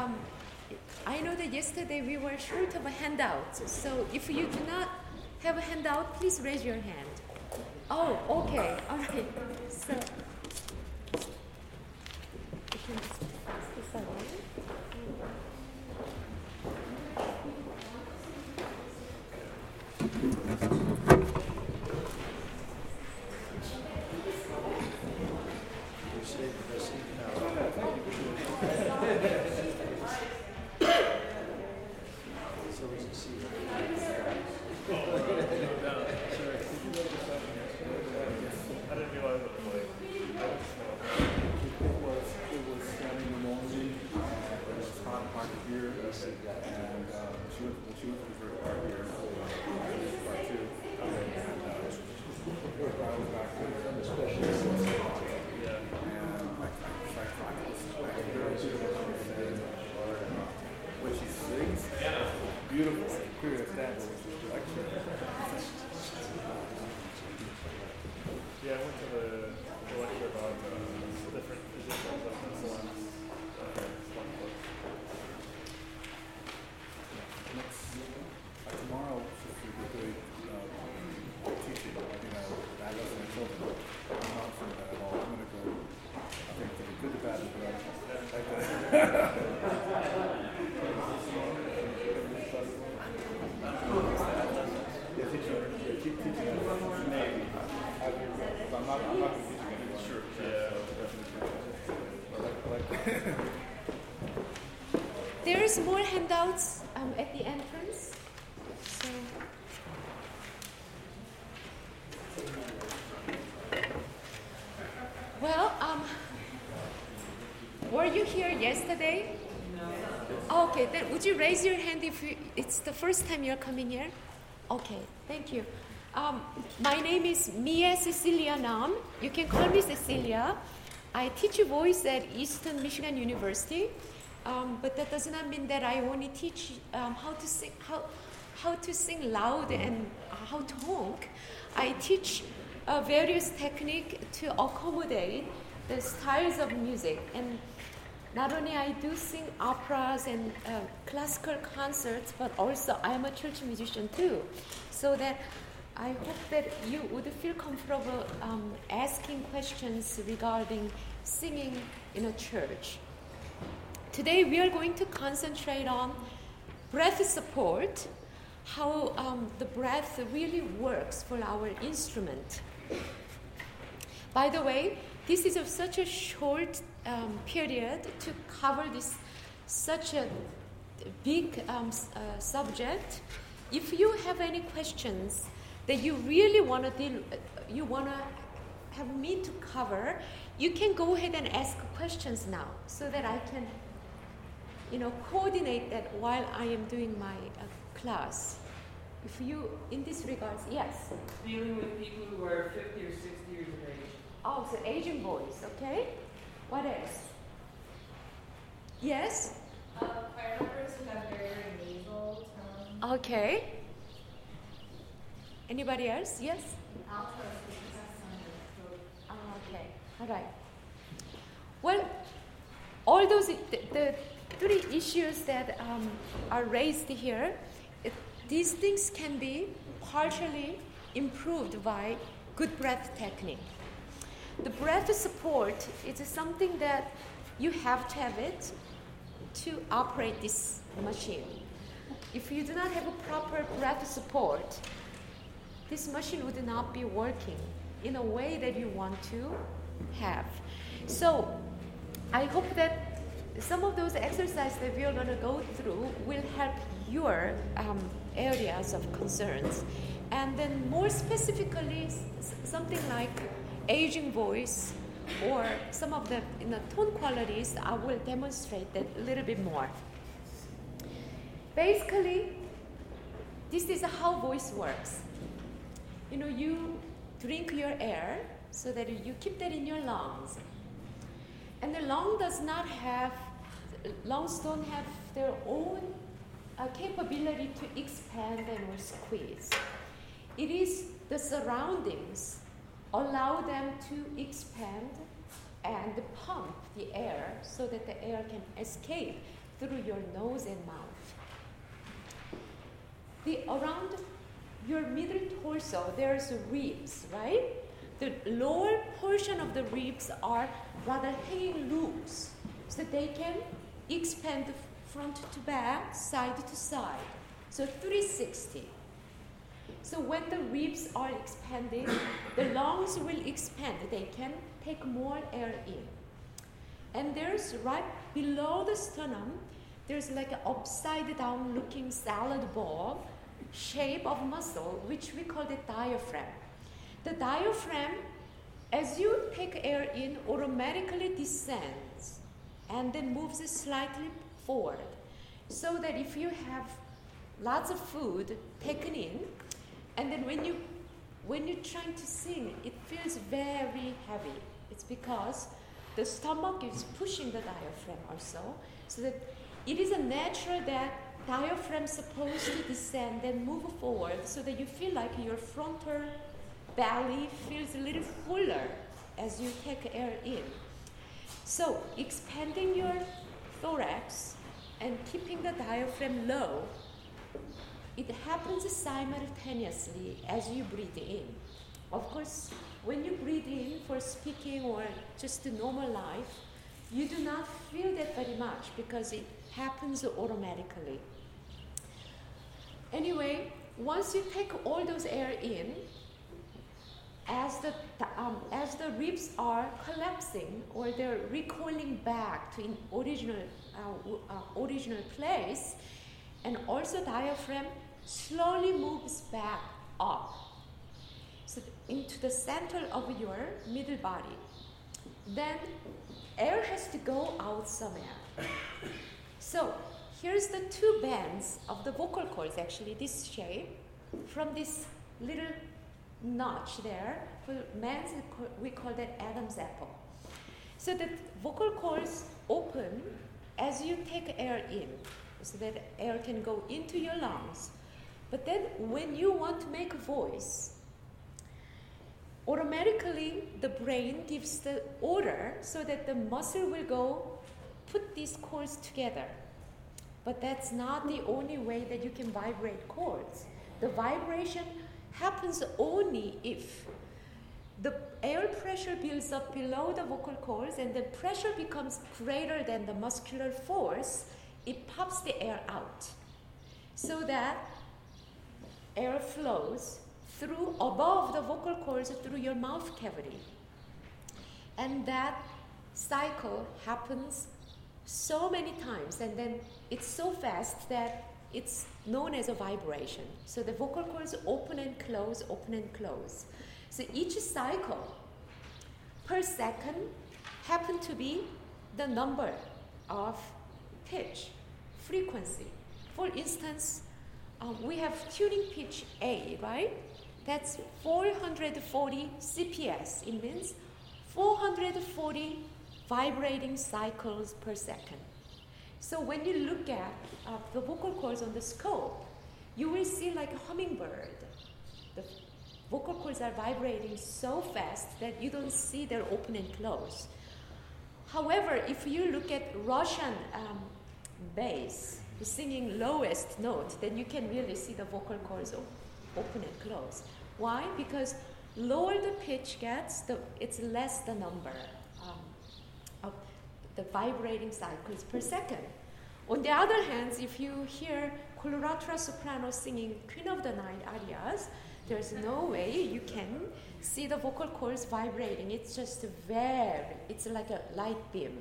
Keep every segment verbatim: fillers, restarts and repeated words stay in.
um, I know that yesterday we were short of a handout. So if you do not have a handout, please raise your hand. Oh, okay. All right. So you can just pass this along. There's more handouts um, at the entrance. So. Well, um, were you here yesterday? No. Okay, then would you raise your hand if you, it's the first time you're coming here? Okay, thank you. Um, my name is Mia Cecilia Nam. You can call me Cecilia. I teach voice at Eastern Michigan University. Um, but that does not mean that I only teach um, how to sing, how, how to sing loud and how to honk. I teach uh, various techniques to accommodate the styles of music. And not only I do sing operas and uh, classical concerts, but also I am a church musician too. So that I hope that you would feel comfortable um, asking questions regarding singing in a church. Today we are going to concentrate on breath support, how um, the breath really works for our instrument. By the way, this is a, such a short um, period to cover this such a big um, uh, subject. If you have any questions that you really want to deal, you want to have me to cover, you can go ahead and ask questions now, so that I can, you know, coordinate that while I am doing my uh, class. If you, in this regards, yes? Dealing with people who are fifty or sixty years of age. Oh, so Asian boys, okay? What else? Yes? Uh, choir members who have very, very nasal tones. Okay. Anybody else? Yes? Altos, because that's some of Oh, okay. All right. Well, all those, the, the three issues that um, are raised here, it, these things can be partially improved by good breath technique. The breath support is something that you have to have it to operate this machine. If you do not have a proper breath support, this machine would not be working in a way that you want to have. So I hope that some of those exercises that we are going to go through will help your um, areas of concerns. And then more specifically, s- something like aging voice or some of the you know, tone qualities, I will demonstrate that a little bit more. Basically, this is how voice works. You know, you drink your air so that you keep that in your lungs. And the lung does not have, lungs don't have their own uh, capability to expand and or squeeze. It is the surroundings allow them to expand and pump the air so that the air can escape through your nose and mouth. The around your middle torso, there's ribs, right? The lower portion of the ribs are rather hanging loose, so they can expand front to back, side to side. So three sixty. So when the ribs are expanded, the lungs will expand. They can take more air in. And there's right below the sternum, there's like an upside down looking salad ball shape of muscle, which we call the diaphragm. The diaphragm, as you take air in, automatically descends and then moves slightly forward. So that if you have lots of food taken in, and then when you when you're trying to sing, it feels very heavy. It's because the stomach is pushing the diaphragm also, so that it is a natural that diaphragm is supposed to descend and move forward, so that you feel like your frontal belly feels a little fuller as you take air in. So expanding your thorax and keeping the diaphragm low, it happens simultaneously as you breathe in. Of course, when you breathe in for speaking or just a normal life, you do not feel that very much because it happens automatically. Anyway, once you take all those air in, as the um, as the ribs are collapsing or they're recoiling back to in original uh, uh, original place, and also diaphragm slowly moves back up, so into the center of your middle body. Then air has to go out somewhere. So here's the two bands of the vocal cords, actually, this shape, from this little notch there. For men, we call that Adam's apple. So the vocal cords open as you take air in, so that air can go into your lungs. But then when you want to make a voice, automatically the brain gives the order so that the muscle will go put these cords together. But that's not the only way that you can vibrate cords. The vibration happens only if the air pressure builds up below the vocal cords and the pressure becomes greater than the muscular force. It pops the air out so that air flows through above the vocal cords through your mouth cavity. And that cycle happens so many times, and then it's so fast that it's known as a vibration. So the vocal cords open and close, open and close. So each cycle per second happen to be the number of pitch, frequency. For instance, um, we have tuning pitch A, right? That's four hundred forty C P S. It means four hundred forty vibrating cycles per second. So when you look at uh, the vocal cords on the scope, you will see like a hummingbird. The vocal cords are vibrating so fast that you don't see their open and close. However, if you look at Russian um, bass, singing lowest note, then you can really see the vocal cords o- open and close. Why? Because lower the pitch gets, the, it's less the number um, of the vibrating cycles per second. On the other hand, if you hear coloratura soprano singing Queen of the Night arias, there's no way you can see the vocal cords vibrating. It's just very, it's like a light beam.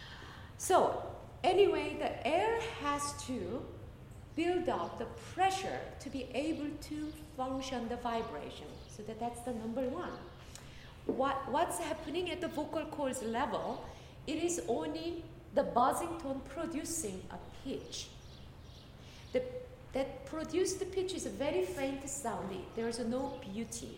So anyway, the air has to build up the pressure to be able to function the vibration. So that that's the number one. What, what's happening at the vocal cords level, it is only the buzzing tone producing a pitch. The, that produced pitch is a very faint sound. There is no beauty.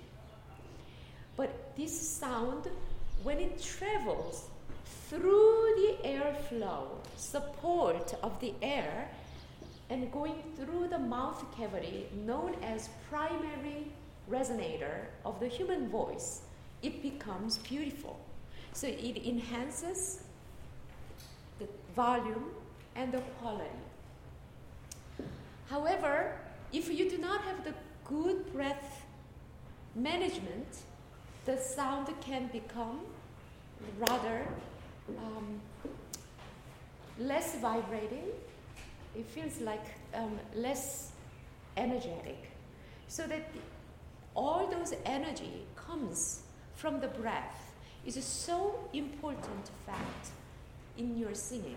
But this sound, when it travels through the airflow, support of the air, and going through the mouth cavity, known as primary resonator of the human voice, it becomes beautiful. So it enhances the volume and the quality. However, if you do not have the good breath management, the sound can become rather um, less vibrating. It feels like um, less energetic. So that all those energy comes from the breath is a so important fact in your singing.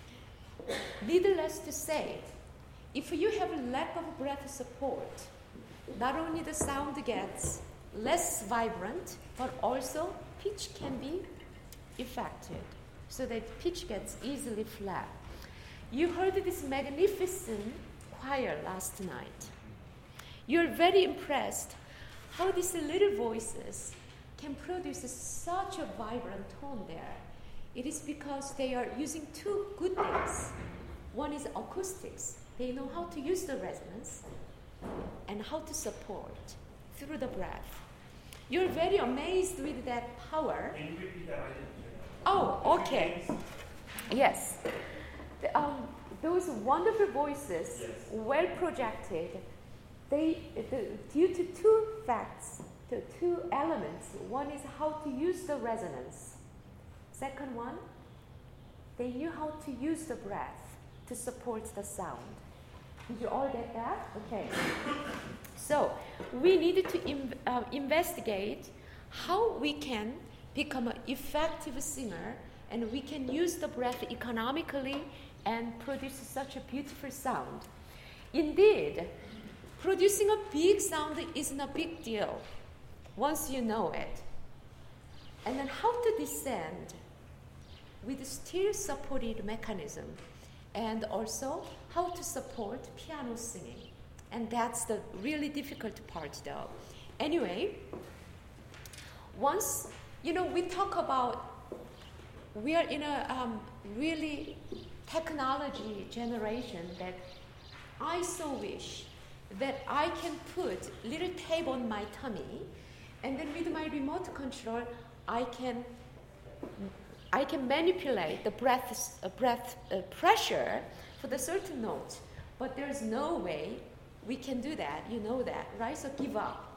Needless to say, if you have a lack of breath support, not only the sound gets less vibrant, but also pitch can be affected, so that pitch gets easily flat. You heard this magnificent choir last night. You're very impressed how these little voices can produce such a vibrant tone there. It is because they are using two good things. One is acoustics. They know how to use the resonance and how to support through the breath. You're very amazed with that power. Can you repeat that? I didn't hear that. Oh, okay. Yes. The, um, those wonderful voices, Yes. well projected, they, the, due to two facts, to two elements. One is how to use the resonance. Second one, they knew how to use the breath to support the sound. Did you all get that? Okay. So we needed to im- uh, investigate how we can become an effective singer, and we can use the breath economically and produce such a beautiful sound. Indeed, producing a big sound isn't a big deal once you know it. And then how to descend with still supported mechanism, and also how to support piano singing. And that's the really difficult part though. Anyway, once, you know, we talk about, we are in a um, really technology generation that I so wish that I can put little tape on my tummy, and then with my remote control, I can I can manipulate the breath uh, breath uh, pressure for the certain note. But there's no way we can do that. You know that, right? So give up.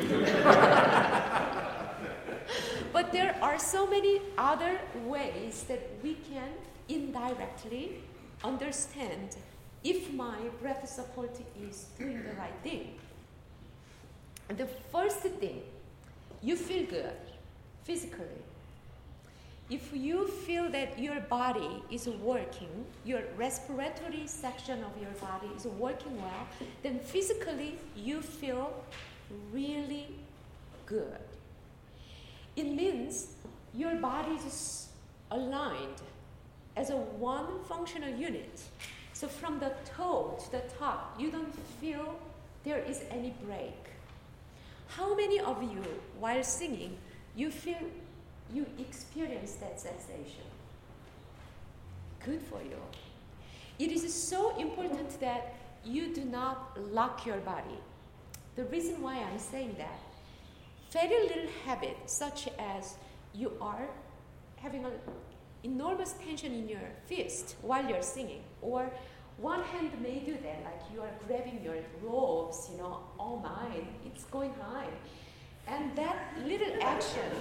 But there are so many other ways that we can indirectly understand if my breath support is doing the right thing. The first thing, you feel good physically. If you feel that your body is working, your respiratory section of your body is working well, then physically you feel really good. It means your body is aligned as a one functional unit. So from the toe to the top, you don't feel there is any break. How many of you, while singing, you feel you experience that sensation? Good for you. It is so important that you do not lock your body. The reason why I'm saying that, very little habit, such as you are having an enormous tension in your fist while you're singing, or one hand may do that, like you are grabbing your robes, you know, oh my, it's going high. And that little action,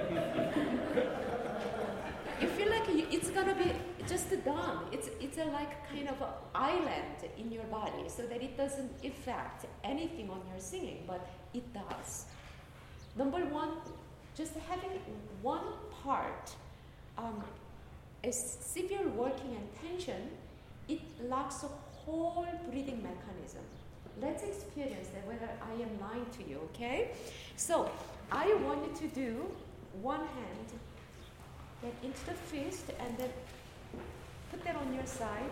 you feel like you, it's gonna be just done. It's it's a like kind of an island in your body, so that it doesn't affect anything on your singing, but it does. Number one, just having one part um, is severe working and tension, it locks a whole breathing mechanism. Let's experience that, whether I am lying to you, okay? So, I want you to do one hand, get into the fist, and then put that on your side.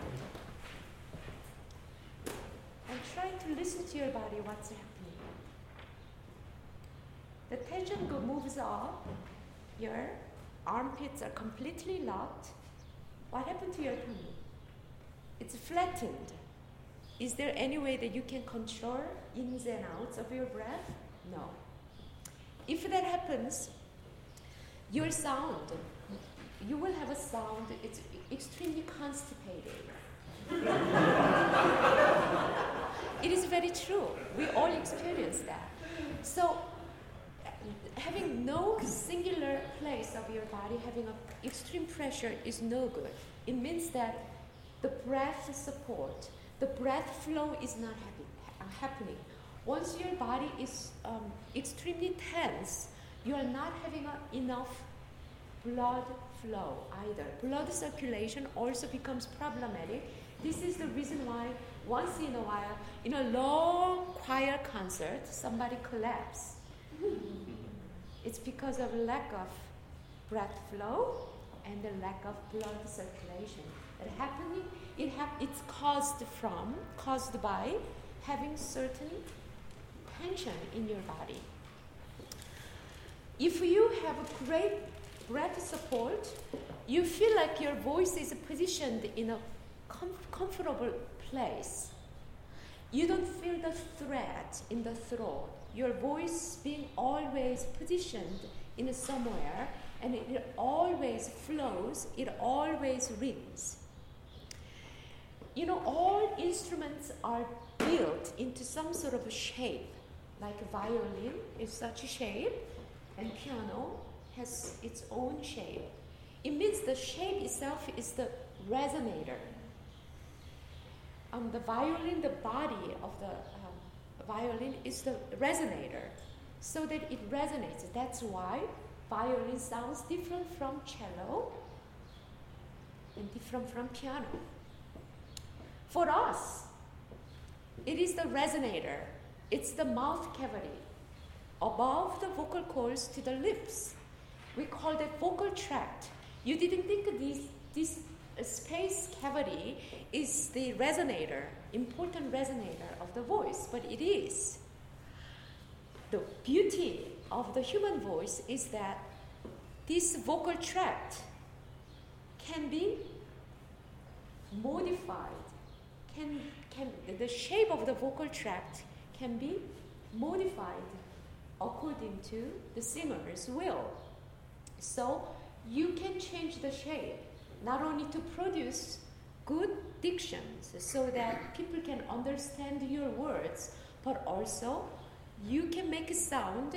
And try to listen to your body, what's happening. The tension go, moves up. Your armpits are completely locked. What happened to your tummy? It's flattened. Is there any way that you can control ins and outs of your breath? No. If that happens, your sound, you will have a sound, it's extremely constipated. It is very true. We all experience that. So, having no singular place of your body, having an extreme pressure is no good. It means that the breath support, the breath flow is not happy, ha- happening. Once your body is um, extremely tense, you are not having a, enough blood flow either. Blood circulation also becomes problematic. This is the reason why once in a while, in a long choir concert, somebody collapses. It's because of lack of breath flow and the lack of blood circulation. It happening, it hap- it's caused from, caused by having certain tension in your body. If you have a great breath support, you feel like your voice is positioned in a com- comfortable place. You don't feel the threat in the throat. Your voice being always positioned in somewhere, and it, it always flows, it always rings. You know, all instruments are built into some sort of a shape, like a violin is such a shape, and piano has its own shape. It means the shape itself is the resonator. Um, the violin, the body of the um, violin is the resonator, so that it resonates. That's why violin sounds different from cello and different from piano. For us, it is the resonator. It's the mouth cavity above the vocal cords to the lips. We call that vocal tract. You didn't think this, this space cavity is the resonator, important resonator of the voice, but it is. The beauty of the human voice is that this vocal tract can be modified, can, can, the shape of the vocal tract can be modified according to the singer's will. So you can change the shape, not only to produce good dictions so that people can understand your words, but also you can make a sound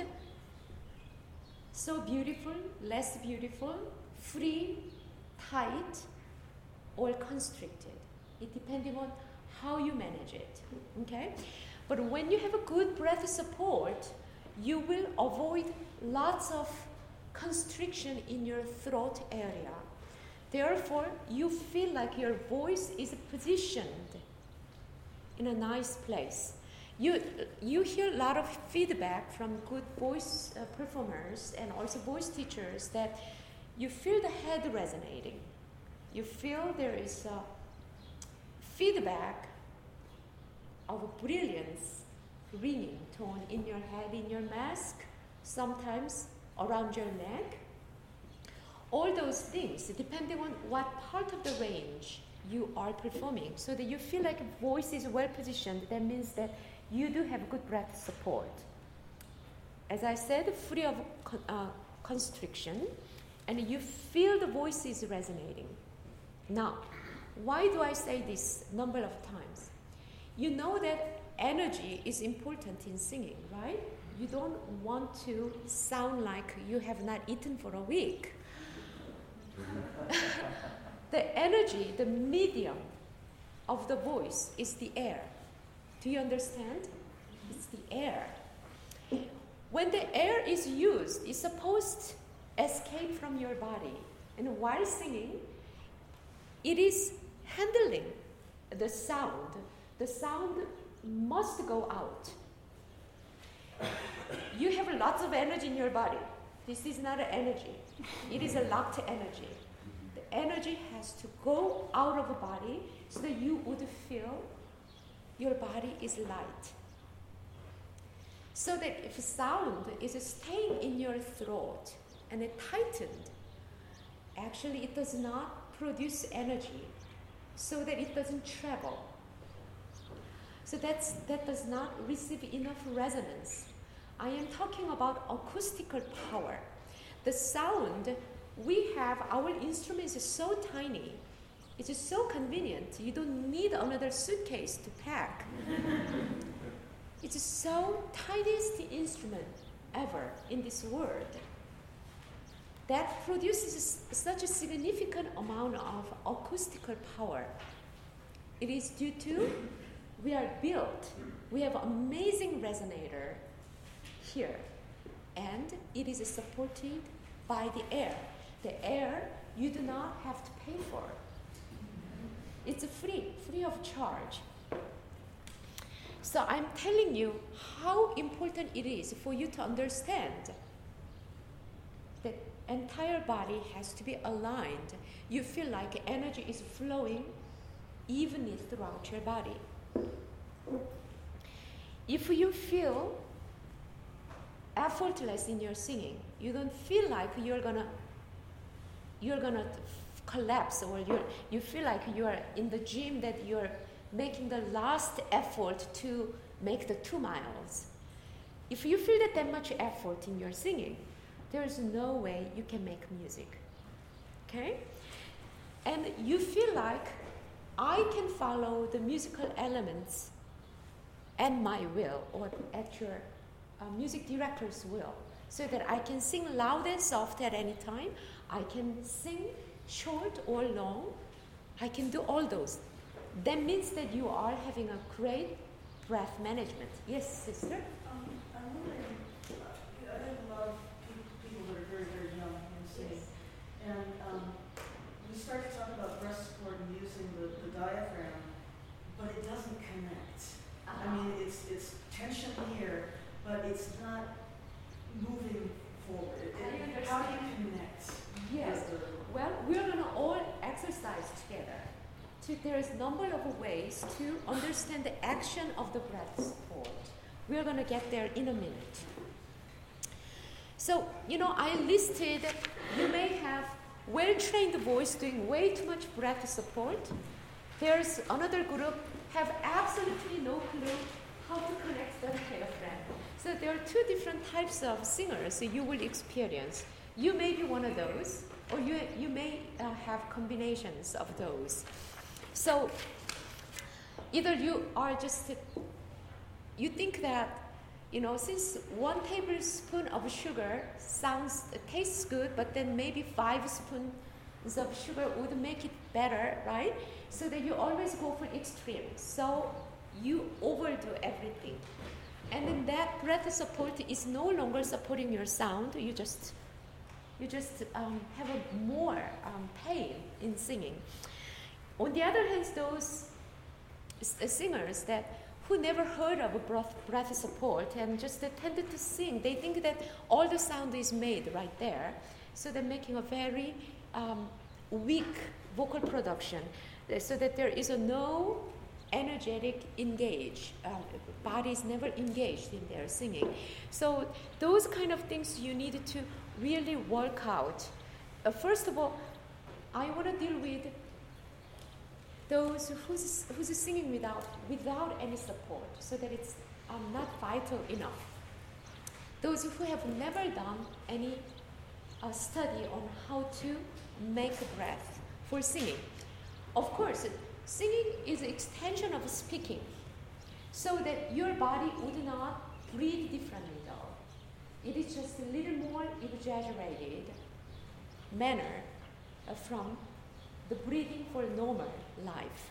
so beautiful, less beautiful, free, tight, or constricted. It depending on how you manage it, okay? But when you have a good breath support, you will avoid lots of constriction in your throat area. Therefore, you feel like your voice is positioned in a nice place. You, you hear a lot of feedback from good voice uh, performers and also voice teachers that you feel the head resonating. You feel there is a feedback of a brilliance, ringing tone in your head, in your mask, sometimes around your neck. All those things, depending on what part of the range you are performing, so that you feel like voice is well positioned, that means that you do have good breath support. As I said, free of con- uh, constriction, and you feel the voice is resonating. Now, why do I say this number of times? You know that energy is important in singing, right? You don't want to sound like you have not eaten for a week. The energy, the medium of the voice is the air. Do you understand? It's the air. When the air is used, it's supposed to escape from your body. And while singing, it is handling the sound. The sound must go out. You have lots of energy in your body. This is not an energy. It is a locked energy. The energy has to go out of the body so that you would feel your body is light. So that if sound is staying in your throat and it tightened, actually it does not produce energy, so that it doesn't travel. So that's, that does not receive enough resonance. I am talking about acoustical power. The sound, we have, our instrument is so tiny. It's just so convenient. You don't need another suitcase to pack. It's so tiniest instrument ever in this world that produces such a significant amount of acoustical power. It is due to we are built. We have amazing resonator here, and it is supported by the air. The air you do not have to pay for. It's free, free of charge. So I'm telling you how important it is for you to understand that entire body has to be aligned. You feel like energy is flowing evenly throughout your body. If you feel effortless in your singing, you don't feel like you're gonna you're gonna f- collapse, or you you feel like you are in the gym that you're making the last effort to make the two miles. If you feel that that much effort in your singing, there is no way you can make music. Okay? And you feel like I can follow the musical elements at my will, or at your uh, music director's will, so that I can sing loud and soft at any time. I can sing short or long. I can do all those. That means that you are having a great breath management. Yes, sister? Um, I'm wondering, uh, I have a lot of pe- people that are very, very young and singing. And um, we start to talk about breath support and using the, the diaphragm, but it doesn't connect. Uh-huh. I mean, it's it's tension here, but it's not moving forward. It, I it, understand. how do you connect? Yes. with the- Well, we're going to all exercise together. So there's a number of ways to understand the action of the breath support. We're going to get there in a minute. So, you know, I listed, you may have well-trained voice doing way too much breath support. There's another group have absolutely no clue how to connect the diaphragm. So there are two different types of singers you will experience. You may be one of those, or you, you may uh, have combinations of those. So either you are just, you think that, you know, since one tablespoon of sugar sounds, tastes good, but then maybe five spoons of sugar would make it better, right? So that you always go for extremes. So you overdo everything. And then that breath support is no longer supporting your sound. You just, you just um, have a more um, pain in singing. On the other hand, those s- singers that who never heard of a breath, breath support and just uh, tended to sing, they think that all the sound is made right there, so they're making a very um, weak vocal production, uh, so that there is a no energetic engage. Uh, body is never engaged in their singing. So those kind of things you need to really work out. Uh, first of all, I want to deal with those who's, who's singing without, without any support, so that it's um, not vital enough. Those who have never done any uh, study on how to make breath for singing. Of course, singing is an extension of speaking, so that your body would not breathe differently though. It is just a little more exaggerated manner uh, from the breathing for normal life.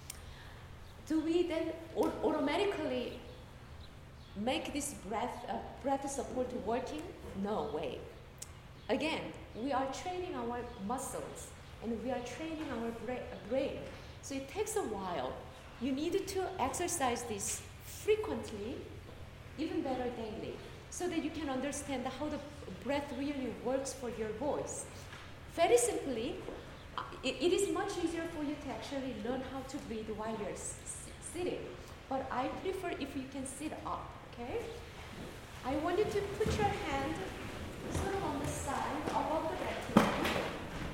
Do we then au- automatically make this breath uh, breath support working? No way. Again, we are training our muscles and we are training our bra- brain. So it takes a while. You need to exercise this frequently, even better daily, so that you can understand how the breath really works for your voice. Very simply, It, it is much easier for you to actually learn how to breathe while you're s- s- sitting. But I prefer if you can sit up, okay? I want you to put your hand sort of on the side above the rectum.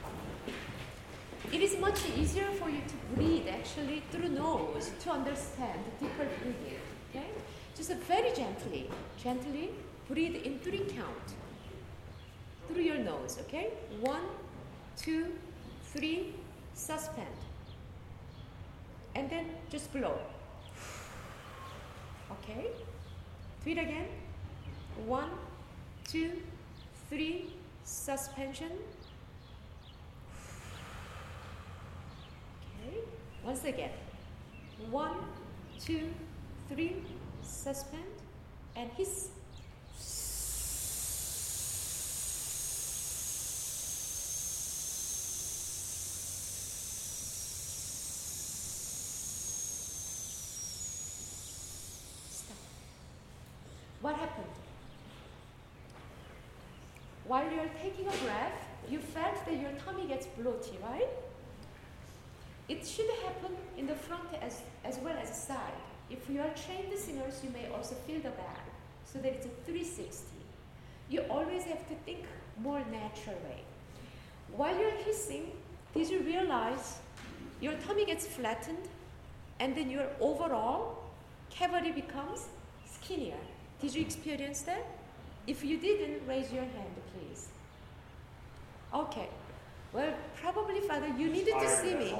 It is much easier for you to breathe actually through nose to understand deeper breathing, okay? Just uh, very gently, gently breathe in three count through your nose, okay? One, two, three, suspend. and then just blow. Okay? Do it again. One, two, three, suspension. Okay? Once again. One, two, three, suspend, and hiss. What happened? While you're taking a breath, you felt that your tummy gets bloated, right? It should happen in the front as, as well as the side. If you are trained singers, you may also feel the back, so that it's a three sixty. You always have to think more natural way. While you're hissing, did you realize your tummy gets flattened, and then your overall cavity becomes skinnier? Did you experience that? If you didn't, raise your hand, please. Okay. Well, probably, Father, you needed to see me.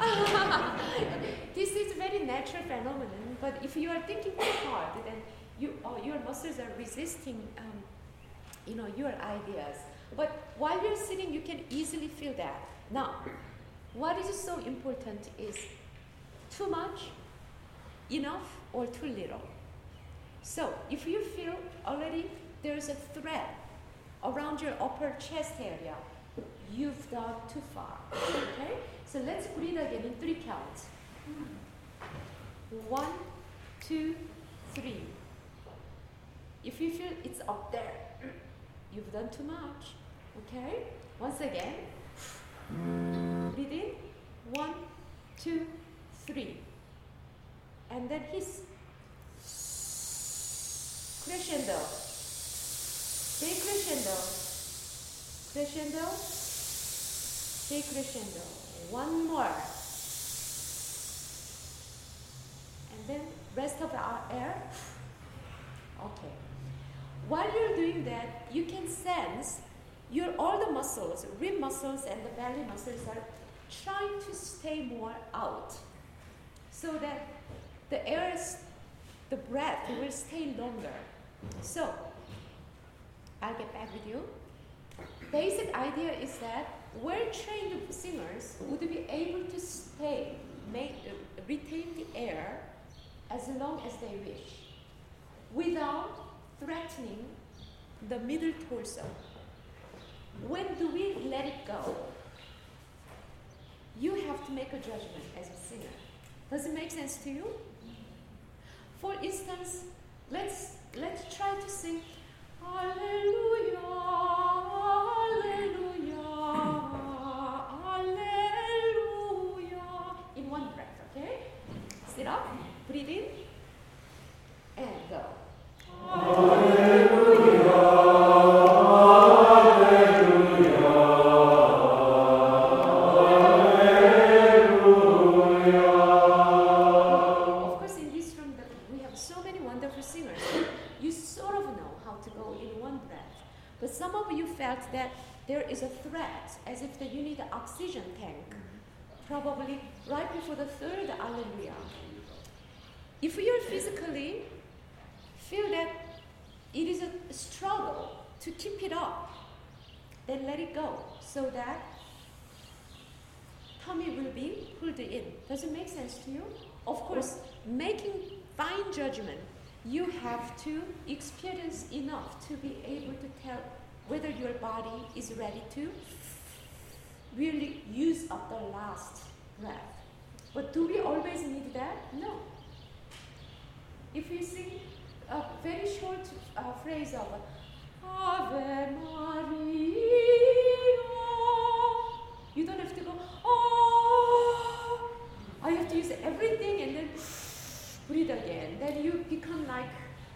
This is a very natural phenomenon, but if you are thinking too hard, then you, oh, your muscles are resisting, um, you know, your ideas. But while you're sitting, you can easily feel that. Now, what is so important is too much, enough, or too little. So, if you feel already there's a thread around your upper chest area, you've gone too far. Okay? So let's breathe again in three counts. One, two, three. If you feel it's up there, you've done too much. Okay? Once again. Breathe in. One, two, three. And then hiss. Crescendo. Stay crescendo. Crescendo. Stay crescendo. One more. And then rest of our air. Okay. While you're doing that, you can sense your all the muscles, rib muscles and the belly muscles are trying to stay more out, so that the air is, the breath will stay longer. So, I'll get back with you. Basic idea is that well-trained singers would be able to stay, make, uh, retain the air as long as they wish, without threatening the middle torso. When do we let it go? You have to make a judgment as a singer. Does it make sense to you? For instance, let's let's try to sing Alleluia, Alleluia, Alleluia in one breath, okay? Sit up, breathe in, and go. That there is a threat, as if that you need an oxygen tank, probably right before the third Alleluia. If you physically feel that it is a struggle to keep it up, then let it go, so that tummy will be pulled in. Does it make sense to you? Of course, making fine judgment, you have to experience enough to be able to tell whether your body is ready to really use up the last breath. But do we always need that? No. If you sing a very short uh, phrase of Ave Maria, you don't have to go, oh, I have to use everything and then breathe again. Then you become like,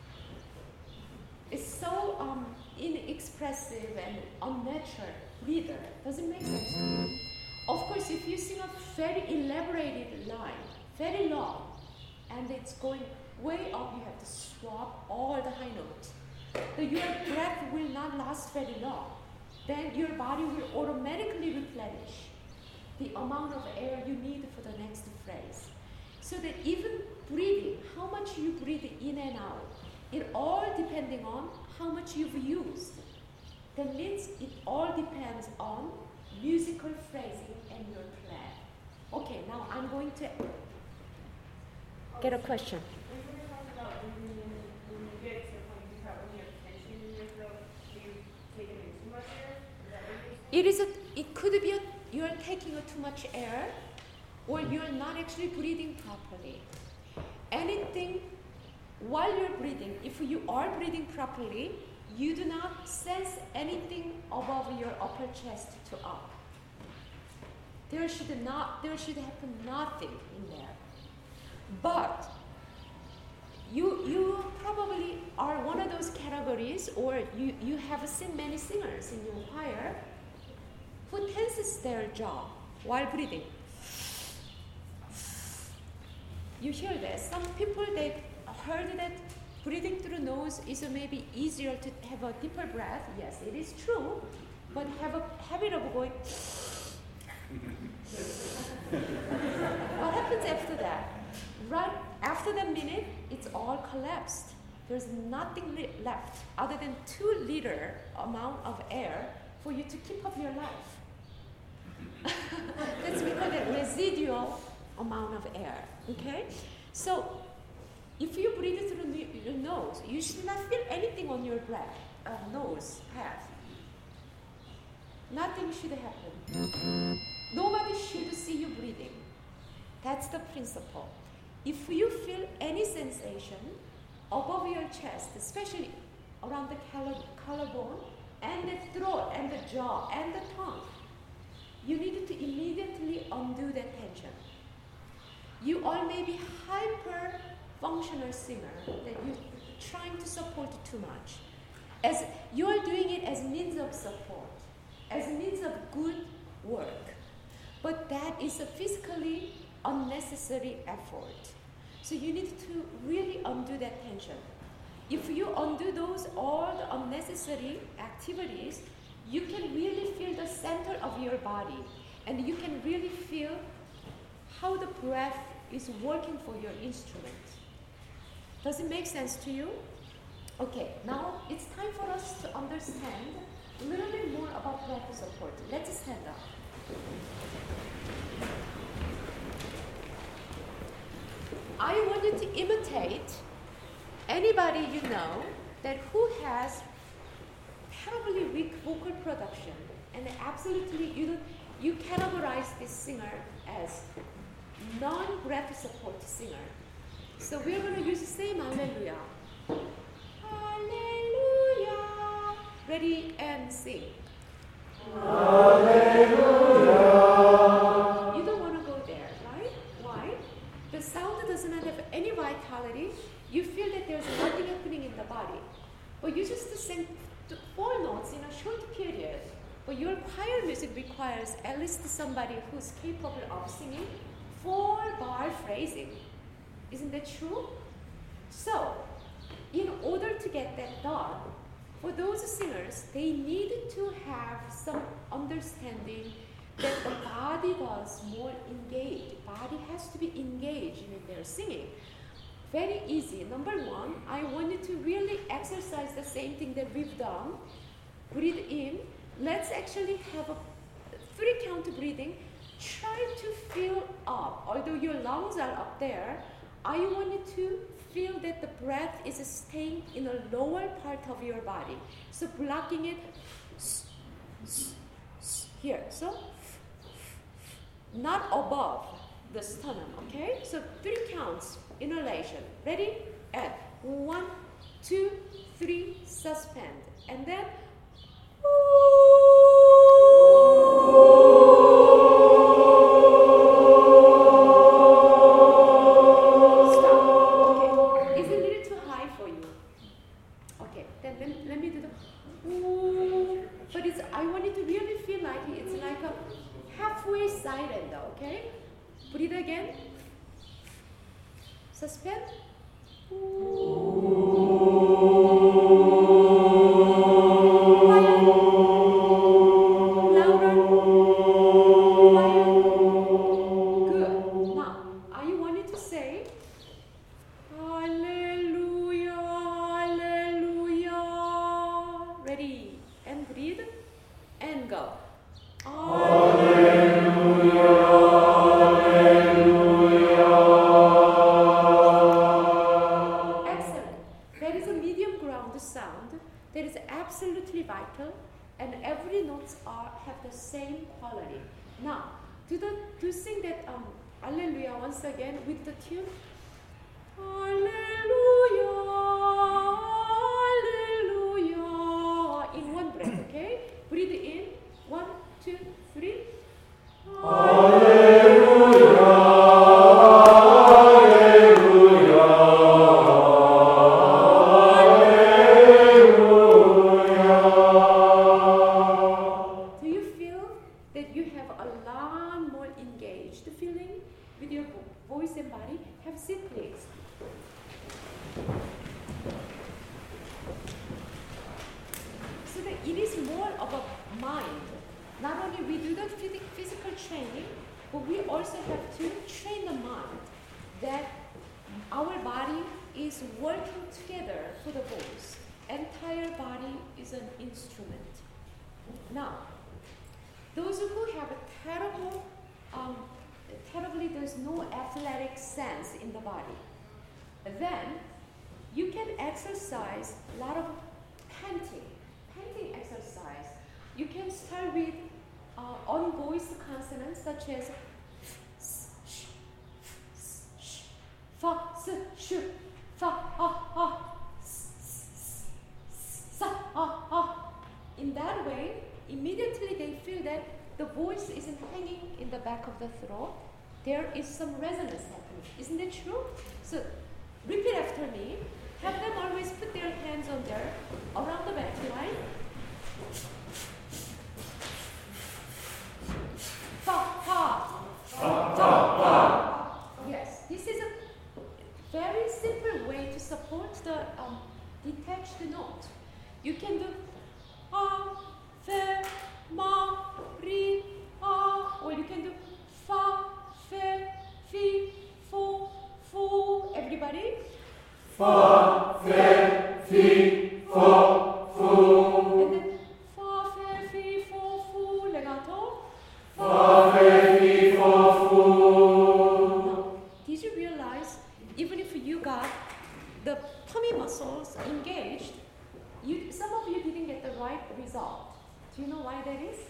it's so um, inexpressive and unnatural breather. Does it make sense to you? Of course, if you sing a very elaborated line, very long, and it's going way up, you have to swap all the high notes. So your breath will not last very long. Then your body will automatically replenish the amount of air you need for the next phrase. So that even breathing, how much you breathe in and out, it all depending on how much you've used. That means it all depends on musical phrasing and your plan. Okay, now I'm going to get a question. When we were talking about when you, when you get to the point you have when you have tension in your throat, do you take in too much air? Is that what you're saying? It is a, it could be a, you're taking a too much air, or you're not actually breathing properly. Anything while you're breathing, if you are breathing properly, you do not sense anything above your upper chest to up. There should not, there should happen nothing in there. But you you probably are one of those categories, or you, you have seen many singers in your choir who tenses their jaw while breathing. You hear this. Some people, they heard that breathing through nose is maybe easier to have a deeper breath. Yes, it is true. But have a habit of going. What happens after that? Right after that minute, it's all collapsed. There's nothing li- left other than two liter amount of air for you to keep up your life. That's we call it residual amount of air. Okay? So if you breathe through your nose, you should not feel anything on your breath, uh, nose path. Nothing should happen. Nobody should see you breathing. That's the principle. If you feel any sensation above your chest, especially around the collar- collarbone and the throat and the jaw and the tongue, you need to immediately undo that tension. You all may be hyper functional singer that you're trying to support too much. As you're doing it as means of support, as a means of good work. But that is a physically unnecessary effort. So you need to really undo that tension. If you undo those all the unnecessary activities, you can really feel the center of your body, and you can really feel how the breath is working for your instrument. Does it make sense to you? Okay, now it's time for us to understand a little bit more about breath support. Let's stand up. I want you to imitate anybody you know that who has terribly weak vocal production, and absolutely you don't, you categorize this singer as non-breath support singer. So we're going to use the same Alleluia. Alleluia. Ready and sing. Alleluia. You don't want to go there, right? Why? The sound does not have any vitality. You feel that there's nothing happening in the body. But you just sing four notes in a short period. But your choir music requires at least somebody who's capable of singing four bar phrasing. Isn't that true? So, in order to get that done, for those singers, they need to have some understanding that the body was more engaged. Body has to be engaged in their singing. Very easy. Number one, I want you to really exercise the same thing that we've done. Breathe in. Let's actually have a three count breathing. Try to fill up. Although your lungs are up there, I want you to feel that the breath is staying in the lower part of your body. So blocking it here. So not above the sternum, okay? So three counts, inhalation. Ready? And one, two, three, suspend. And then breathe again. Suspend. Quiet. Louder. Quiet. Good. Now, I want you to say to sing that um, Alleluia once again with the tune. Alleluia, Alleluia. In one breath, okay? Breathe in. One, two, three. In that way, immediately they feel that the voice isn't hanging in the back of the throat. There is some resonance happening. Isn't it true? So repeat after me. Have them always put their hands on their, around the back line. Fa, fa. Fa, fa, fa. Yes, this is a very simple way to support the um, detached note. You can do a, fe, ma, ri, a, or you can do fa, fe, fi, fo, fo. Everybody? Fa, fe, fi, fo, fo. And then fa, fe, fi, fo, fo. Legato. Fa, fe, fi, fo, fo. Now, did you realize even if you got the tummy muscles engaged, you, some of you didn't get the right result. Do you know why that is?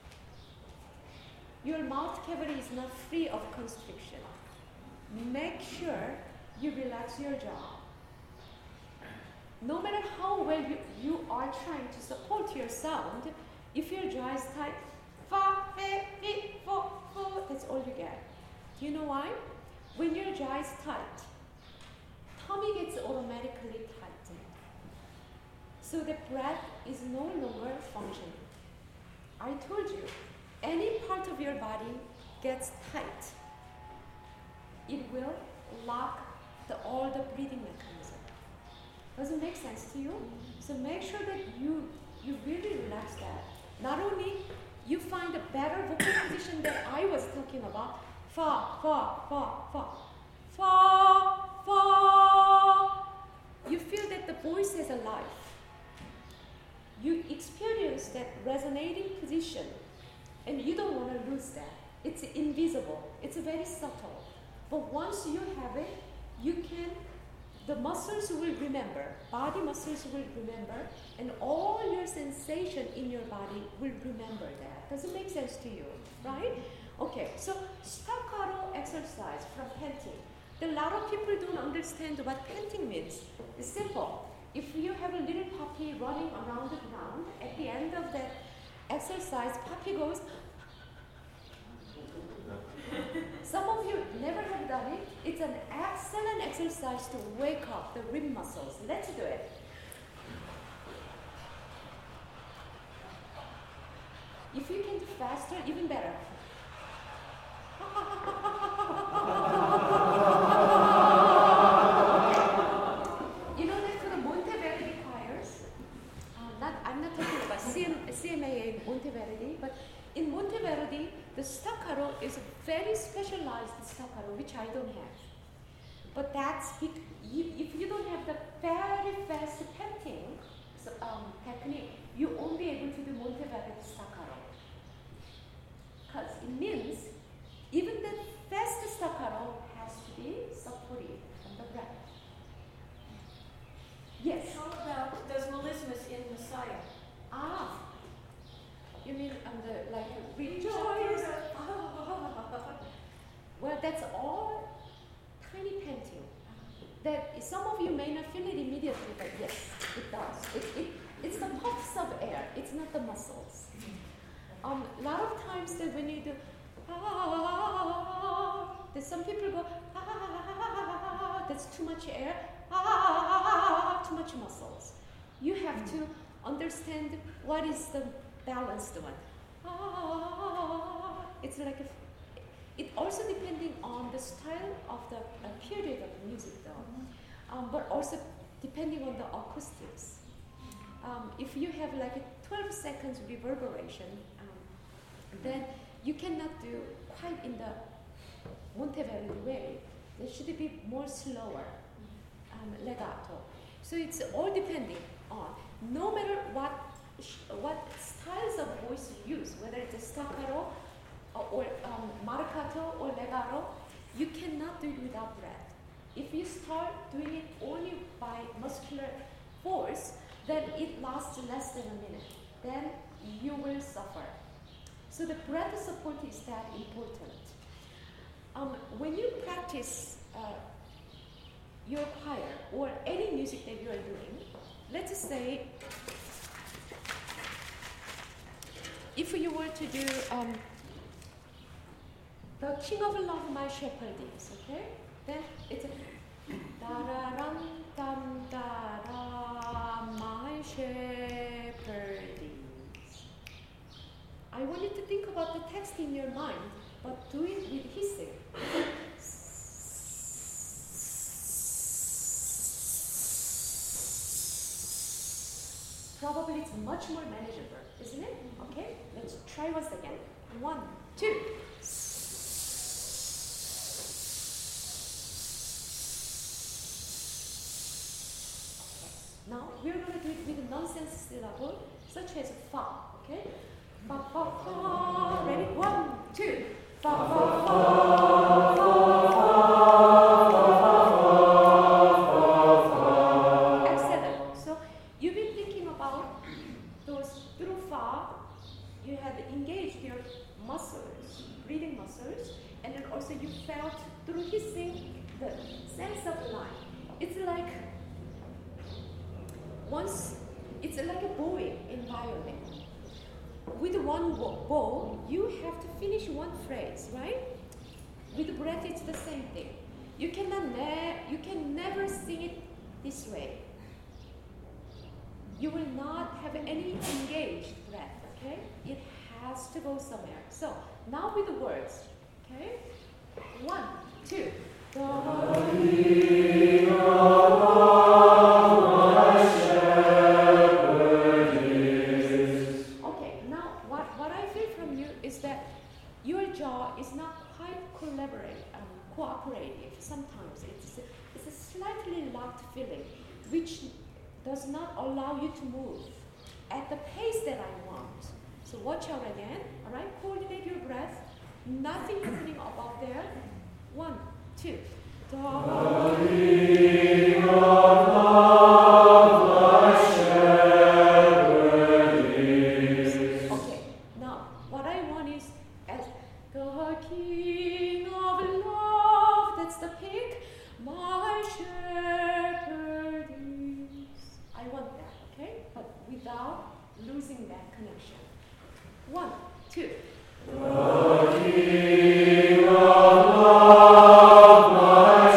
Your mouth cavity is not free of constriction. Make sure you relax your jaw. No matter how well you, you are trying to support your sound, if your jaw is tight, fa, fe, fi, fo, fo, that's all you get. Do you know why? When your jaw is tight, tummy gets automatically tightened. So the breath is no longer functioning. I told you, any part of your body gets tight, it will lock the, all the breathing mechanism. Does it make sense to you? So make sure that you, you really relax that. Not only you find a better vocal position that I was talking about, fa, fa, fa, fa, fa, fa. You feel that the voice has a life. You experience that resonating position, and you don't want to lose that. It's invisible. It's very subtle. But once you have it, you can, the muscles will remember, body muscles will remember, and all your sensation in your body will remember that. Does it make sense to you? Right? Okay, so staccato exercise from panting. A lot of people don't understand what panting means. It's simple. If you have a little puppy running around the ground, at the end of that exercise, puppy goes. Some of you never have done it. It's an excellent exercise to wake up the rib muscles. Let's do it. If you can do faster, even better. You know that for the Monteverdi choirs, um, not, I'm not talking about C M, C M A A Monteverdi, but in Monteverdi, the staccato is a very specialized staccato, which I don't have. But that's bec- you, if you don't have the very fast panting so, um, technique, you won't be able to do Monteverdi staccato. Because it means even the fast staccato has to be supported from the breath. Yes? How about, does melismus in Messiah? Ah. You mean on the, like, rejoice? some of you may not feel it immediately, but yes, it does. It, it, it's the puffs of air, it's not the muscles. Um, a lot of times that when you do, ah, that some people go, ah, that's too much air, ah, too much muscles. You have to understand what is the balanced one. Ah, it's like a, it also depending on the style of the uh, period of the music though, um, but also depending on the acoustics. Um, if you have like a twelve seconds reverberation, um, then you cannot do quite in the Monteverdi way. There should be more slower, um, legato. So it's all depending on, no matter what sh- what styles of voice you use, whether it's a staccato or, or um, marcato or legato, you cannot do it without breath. If you start doing it only by muscular force, then it lasts less than a minute. Then you will suffer. So the breath support is that important. Um, when you practice uh, your choir or any music that you are doing, let's say if you were to do um, the King of Love, My Shepherdess, okay? Then it's a da-da-ram, dum, da-da, my shepherdess. I want you to think about the text in your mind, but do it with hissing. Probably it's much more manageable, isn't it? Okay, let's try once again. One, two. Now we're going to do it with a nonsense syllable, such as fa. Okay, fa fa fa. Ready? One, two. Fa fa fa. Excellent. So you've been thinking about those through fa. You had engaged your muscles, breathing muscles, and then also you felt through hissing the sense of line. It's like once, it's like a bowing in violin. With one bow, you have to finish one phrase, right? With breath, it's the same thing. You cannot, ne- you can never sing it this way. You will not have any engaged breath, okay? It has to go somewhere. So now with the words, okay? One, two. Is not quite collaborate, um, cooperative. Sometimes it's a, it's a slightly locked feeling, which does not allow you to move at the pace that I want. So watch out again. All right, coordinate your breath. Nothing happening above there. One, two. Okay. Now, what I want is as the King of Love, that's the pick, my shepherdess. I want that, okay? But without losing that connection. One, two. The King of Love, my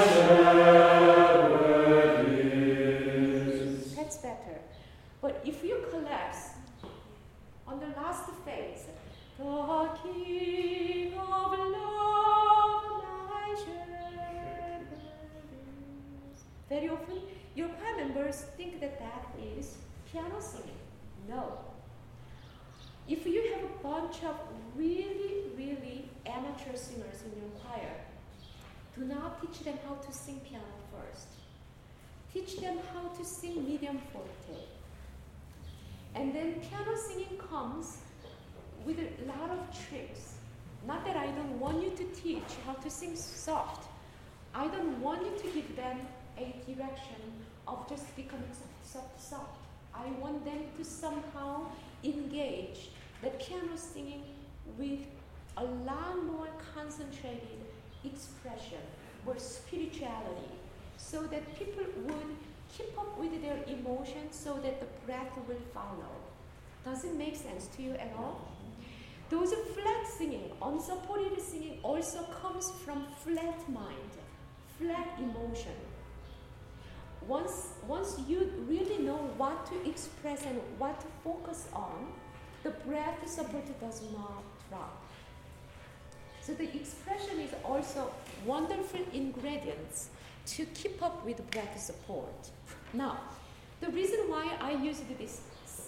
shepherdess. That's better. But if you collapse on the last phase, the King of Love, my shepherdess. Very often, your choir members think that that is piano singing. No. If you have a bunch of really, really amateur singers in your choir, do not teach them how to sing piano first. Teach them how to sing medium forte. And then piano singing comes with a lot of tricks. Not that I don't want you to teach how to sing soft. I don't want you to give them a direction of just becoming soft, soft, soft. I want them to somehow engage the piano singing with a lot more concentrated expression or spirituality. so that people would keep up with their emotions so that the breath will follow. Does it make sense to you at all? Those flat singing, unsupported singing also comes from flat mind, flat emotion. Once, once you really know what to express and what to focus on, the breath support does not drop. So the expression is also wonderful ingredients to keep up with breath support. Now, the reason why I used this,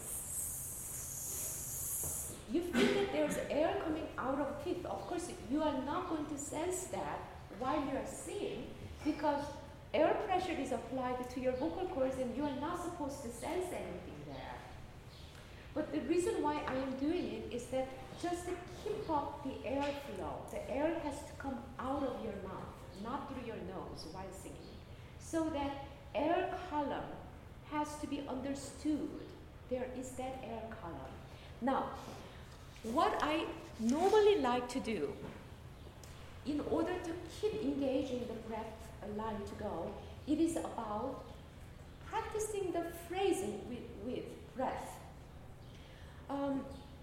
you feel that there's air coming out of teeth. Of course, you are not going to sense that while you are singing because air pressure is applied to your vocal cords and you are not supposed to sense anything there. But the reason why I am doing it is that just to keep up the air flow, the air has to come out of your mouth, not through your nose while singing. So that air column has to be understood. There is that air column. Now, what I normally like to do in order to keep engaging the breath line to go, it is about practicing the phrasing with, with breath. Um,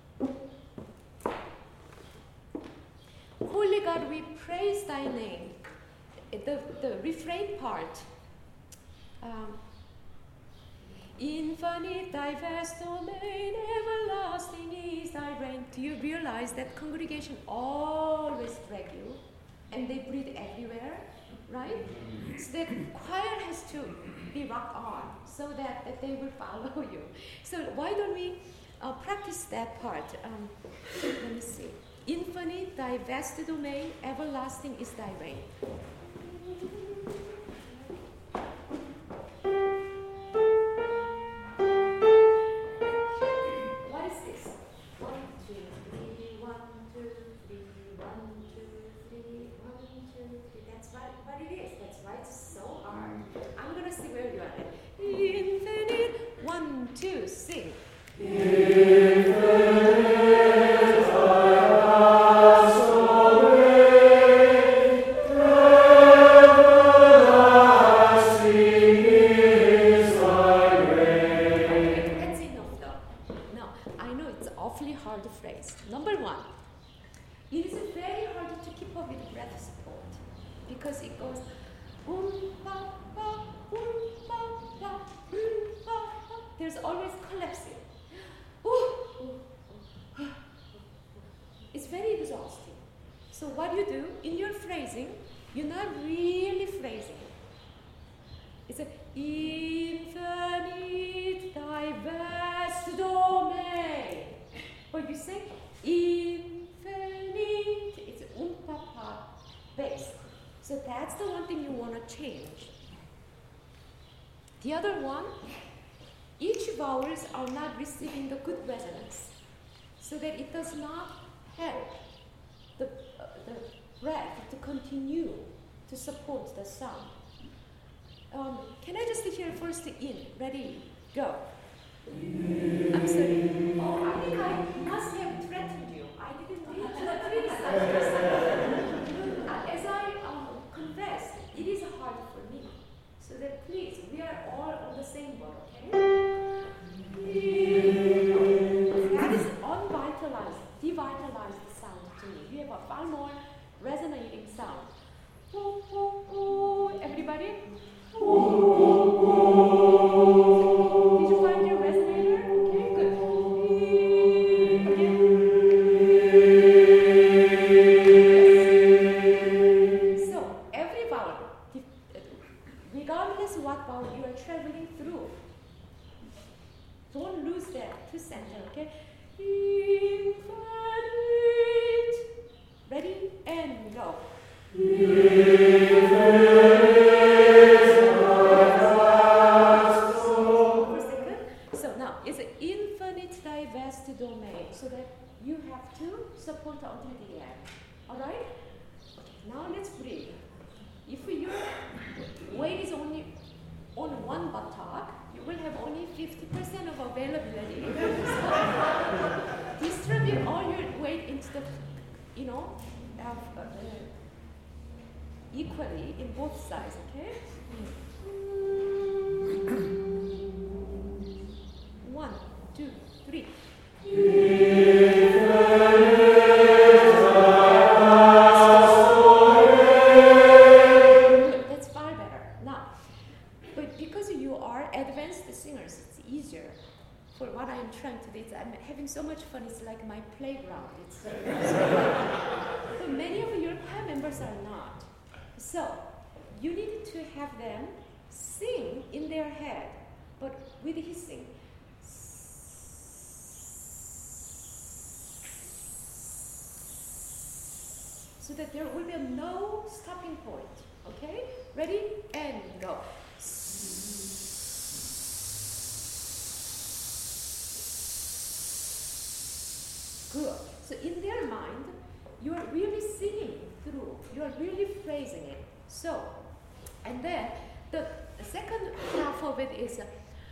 Holy God, we praise thy name. The, the refrain part. Um, Infinite, thy vast domain, everlasting is thy reign. Do you realize that congregation always drag you and they breathe everywhere, right? So the choir has to be rocked on so that, that they will follow you. So why don't we uh, practice that part? Um, let me see. Infinite, thy vast domain, everlasting is thy reign. The other one, each vowels are not receiving the good resonance, so that it does not help the, uh, the breath to continue to support the sound. Um, can I just hear first in? Ready, go. I'm sorry. Oh, I think I must have threatened you. I didn't mean to criticize you. As I um, confessed, it is hard for me. So that please, we are all on the same boat, okay? That is unvitalized, devitalized sound to me. We have a far more resonating sound. Ooh, ooh, ooh. Everybody? Ooh, ooh, ooh. Did you find your resonator? Okay, good. Yes. So, every vowel, regardless of what vowel you are traveling through, don't lose that to center, okay? Infinite. Ready? And go. So now it's an infinite diverse domain, so that you have to support until the end. Alright? Okay, now let's breathe. If your weight is only on one buttock, you will have only fifty percent of availability. So distribute all your weight into the, you know, uh, uh, equally in both sides, okay? Mm. so much fun. It's like my playground. It's but many of your choir members are not. So you need to have them sing in their head, but with hissing. So that there will be no stopping point. Okay? Ready? And go. Good. So in their mind, you are really singing through. You are really phrasing it. So, and then the second half of it is uh,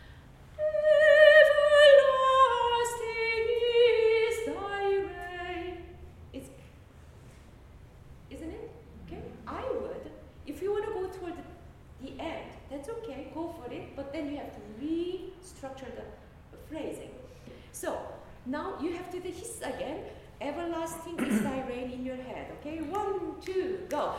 everlasting is thy reign. It's, isn't it? Okay. I would, if you want to go toward the, the end, that's okay. Go for it. But then you have to restructure the phrasing. So. Now you have to do hiss again. Everlasting is thy reign in your head. Okay, one, two, go.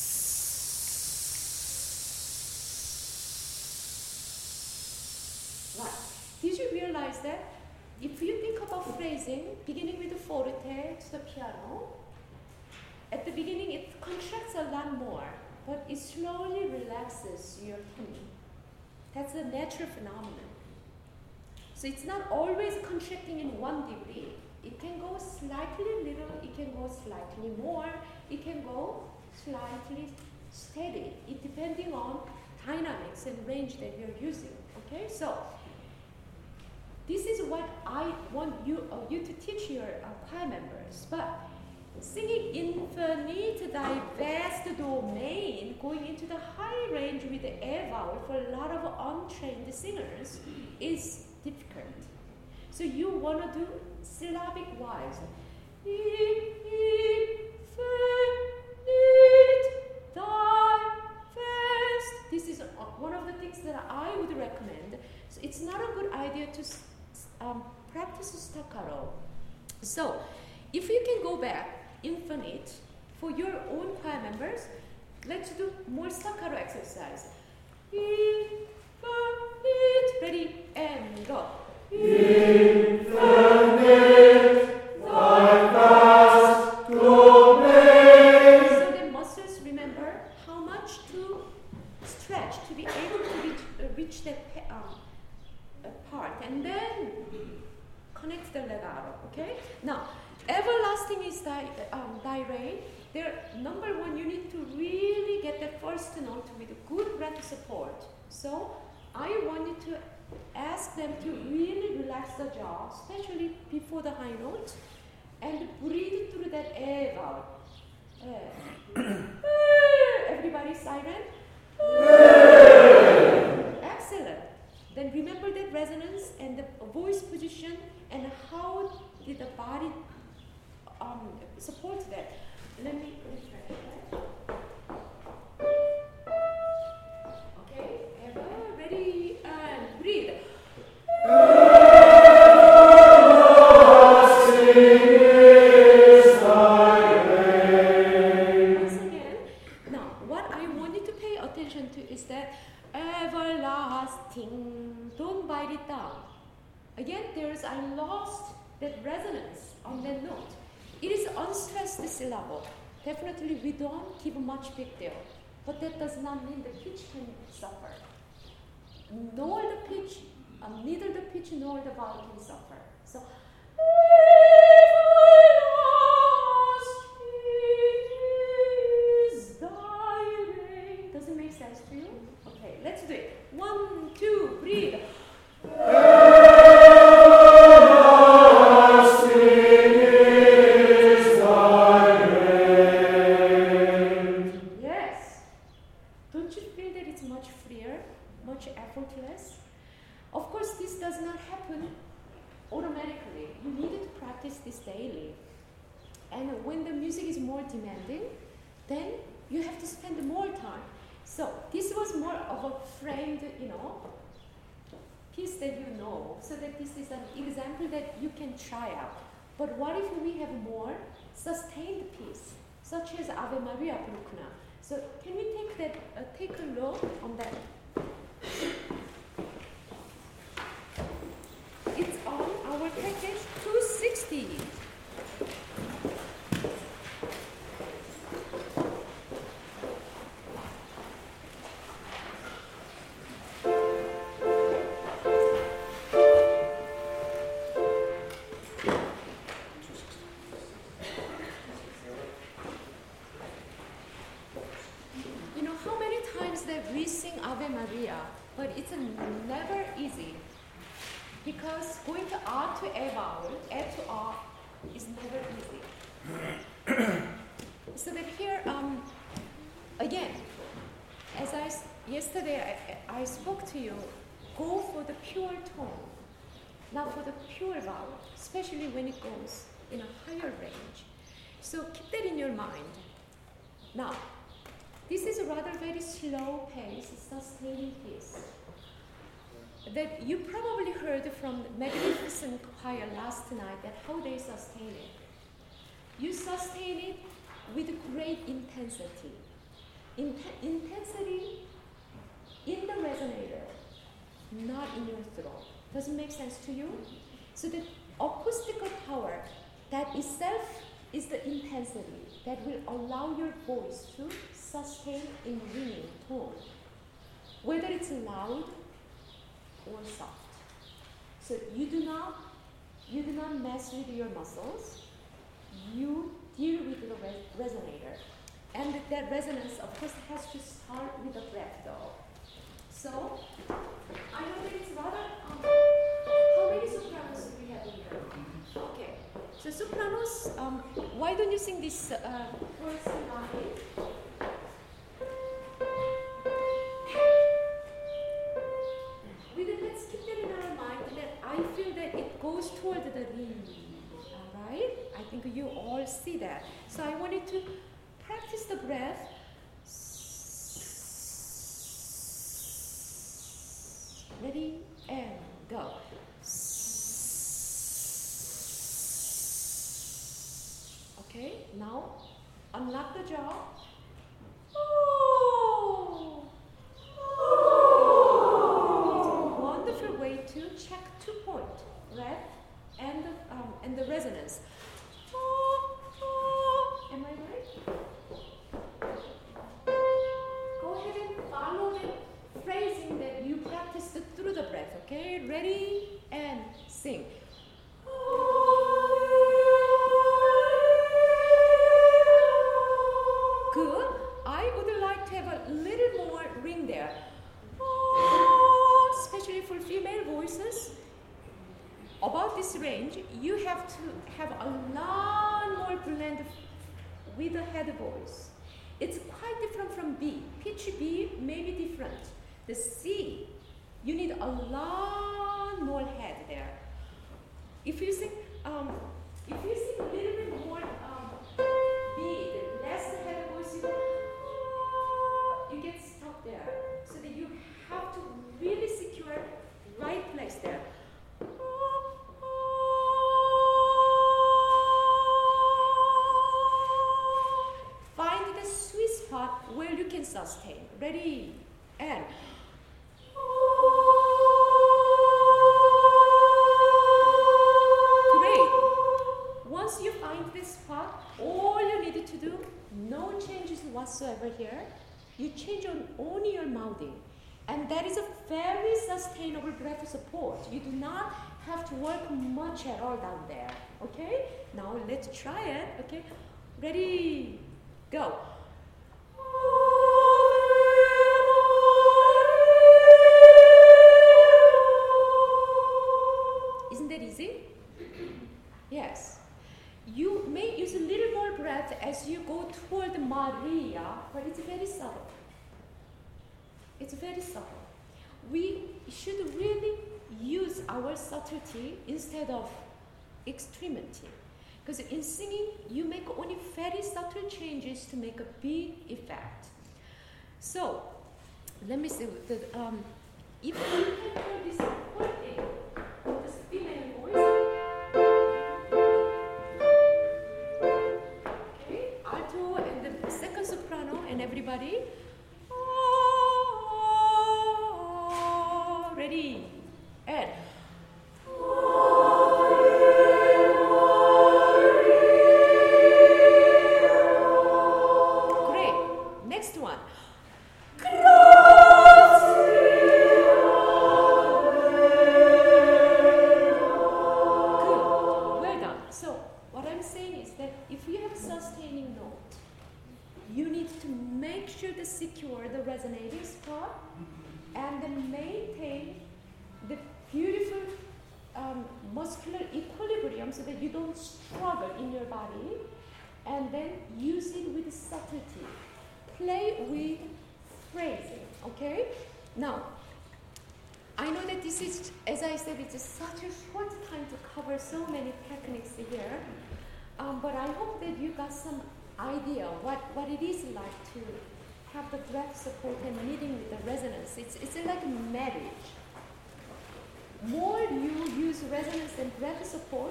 Right. Did you realize that if you think about phrasing, beginning with the forte to the piano, at the beginning it contracts a lot more, but it slowly relaxes your tummy. That's a natural phenomenon. So it's not always contracting in one degree. It can go slightly little, it can go slightly more, it can go slightly steady. It depending on dynamics and range that you're using. Okay, so this is what I want you uh, you to teach your uh, choir members. But singing infinite, thy vast domain, going into the high range with the air vowel for a lot of untrained singers is difficult. So you want to do syllabic wise. This is one of the things that I would recommend. So it's not a good idea to um, practice staccato. So if you can go back infinite for your own choir members, let's do more staccato exercise. Ready and go. Infinite, thy vast domain. So the muscles remember how much to stretch to be able to reach, uh, reach that um, part, and then connect the legato. Okay. Now, everlasting is thy um, thy reign. There, number one, you need to really get the first note with good breath support. So I want you to ask them to really relax the jaw, especially before the high note, and breathe through that air vowel. Uh, everybody silent? Excellent. Then remember that resonance and the voice position and how did the body um, support that. Let me refresh that. Okay, Eva, ready and breathe. Once again, now what I want you to pay attention to is that everlasting. Don't bite it down. Again, there is I lost that resonance on that note. It is unstressed syllable. Definitely we don't give much big deal. But that does not mean the pitch can suffer. Nor the pitch, um, neither the pitch nor the vowel can suffer. So, is thy reign. Does it make sense to you? Okay, let's do it. One, two, breathe. Of course, this does not happen automatically. You need to practice this daily. And when the music is more demanding, then you have to spend more time. So this was more of a framed, you know, piece that you know, so that this is an example that you can try out. But what if we have more sustained piece, such as Ave Maria Bruckner? So can we take that, uh, take a look on that? It's on our package two thirsty. You know how many times that we sing Ave Maria, but it's never easy. Because going to R to A vowel, A to R, is never easy. So that here, um, again, as I s- yesterday I, I spoke to you, go for the pure tone, not for the pure vowel, especially when it goes in a higher range. So keep that in your mind. Now, this is a rather very slow pace, sustaining piece that you probably heard from the Magnificent Choir last night, that how they sustain it. You sustain it with great intensity. Inten- intensity in the resonator, not in your throat. Does it make sense to you? So the acoustical power, that itself is the intensity that will allow your voice to sustain in ringing tone, whether it's loud or soft. So you do not, you do not mess with your muscles. You deal with the res- resonator, and that resonance, of course, has to start with the breath, though. So I know that it's rather. Um, how many sopranos do we have in here? Okay. So sopranos, um, why don't you sing this uh, first line? With it, let's keep that in our mind that I feel that it goes toward the ring. Alright? I think you all see that. So I wanted to practice the breath. Ready? And go. Okay, now unlock the jaw. Oh. It's a wonderful way to check two point breath and the, um, and the resonance. Am I right? Go ahead and follow the phrasing that you practiced through the breath. Okay, ready and sing. Good. I would like to have a little more ring there, especially for female voices. About this range, you have to have a lot more blend with the head voice. It's quite different from B. Pitch B may be different. The C, you need a lot more head there. If you sing, um, if you sing a little bit more um, B, the less the head voice, you, uh, you get stuck there. So that you have to really secure right place there. Find the sweet spot where you can sustain. Ready? And. Great. Once you find this spot, all you need to do, no changes whatsoever here. You change on only your mouthing. And that is a very sustainable breath support. You do not have to work much at all down there. Okay? Now let's try it. Okay? Ready? Go. Isn't that easy? Yes. You may use a little more breath as you go toward Maria, but it's very subtle. It's very subtle. We should really use our subtlety instead of extremity. Because in singing, you make only very subtle changes to make a big effect. So, let me see. The, um, if you can hear this whole thing, this female voice. Okay, alto and the second soprano and everybody. Ready? And. next one. Good. Well done. So what I'm saying is that if you have a sustaining note, you need to make sure to secure the resonating spot and then maintain the beautiful um, muscular equilibrium so that you don't struggle in your body, and then use it with subtlety. Play with phrasing, okay? Now, I know that this is, as I said, it's such a short time to cover so many techniques here, um, but I hope that you got some idea what, what it is like to have the breath support and meeting with the resonance. It's, it's like a marriage. More you use resonance and breath support,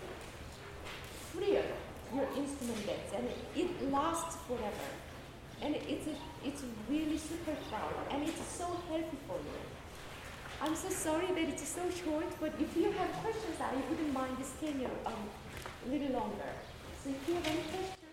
freer your instrument gets, and it, it lasts forever. And it's, a, it's really super proud, and it's so helpful for you. I'm so sorry that it's so short, but if you have questions, I wouldn't mind staying here um, a little longer. So if you have any questions,